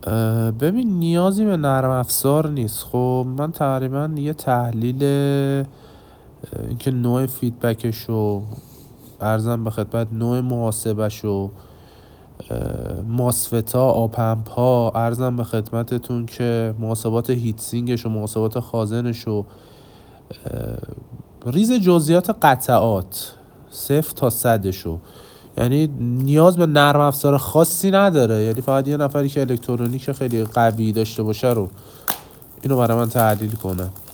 ببین نیازی به نرم افزار نیست. خب من تقریبا یه تحلیل اینکه نوع فیدبکشو ارزم به خدمت، نوع محاسبهشو، ماسفتا، آپمپ ها، ارزم به خدمتتون که محاسبات هیتسینگش و محاسبات خازنش و ریز جزئیات قطعات 0 تا 100شو. یعنی نیاز به نرم افزار خاصی نداره، یعنی فقط یه نفری که الکترونیک خیلی قوی داشته باشه رو اینو برای من تحلیل کنه.